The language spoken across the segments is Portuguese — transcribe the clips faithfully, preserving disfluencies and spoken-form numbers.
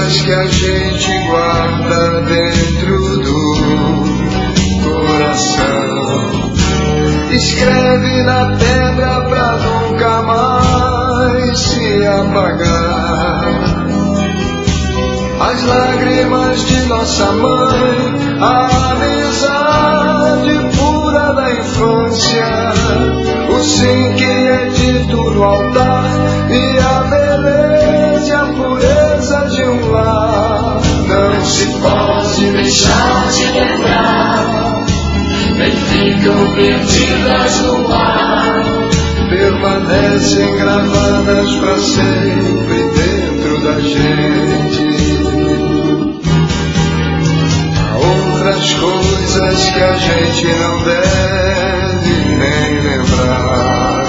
coisas que a gente guarda dentro do coração. Escreve na pedra pra nunca mais se apagar as lágrimas de nossa mãe, a amizade pura da infância, o sim que é dito no altar e a beleza e a pureza de um lar. Não se pode deixar de lembrar, nem ficam perdidas no ar, permanecem gravadas pra sempre dentro da gente. Outras coisas que a gente não deve nem lembrar.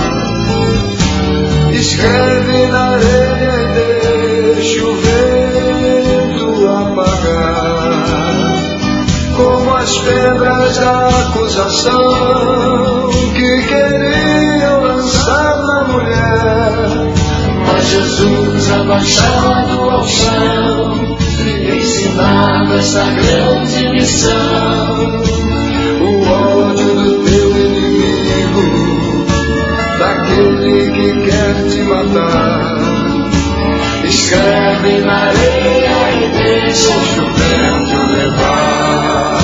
Escreve na areia e deixa o vento apagar, como as pedras da acusação que queriam lançar na mulher. Mas Jesus, abaixado ao chão, lhe ensinava essa grande missão. O ódio do teu inimigo, daquele que quer te matar. Escreve na areia e deixa o vento levar.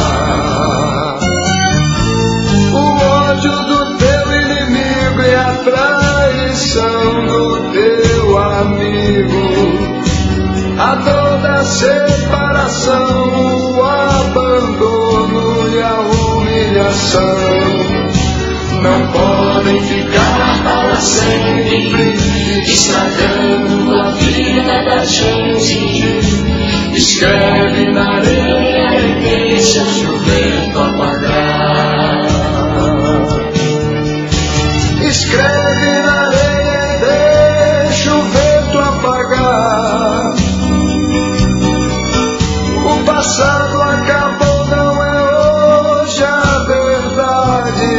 O ódio do teu inimigo e a traição do teu amigo, a dor da separação, o abandono e a humilhação não podem ficar para sempre, estragando a vida da gente. Escreve na areia e deixa o vento apagar. Escreve na areia e deixa o vento apagar. O passado acabou, não é hoje a verdade,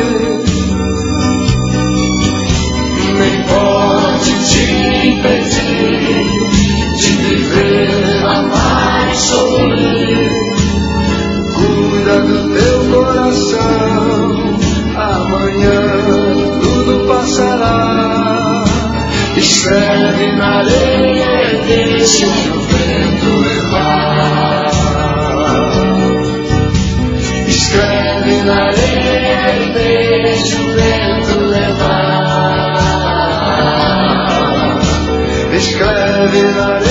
nem pode te impedir de viver, amar e sorrir. Cuida do teu coração, amanhã tudo passará. Escreve na areia e deixa o vento levar. Escreve na areia e deixa o vento levar. Escreve na areia.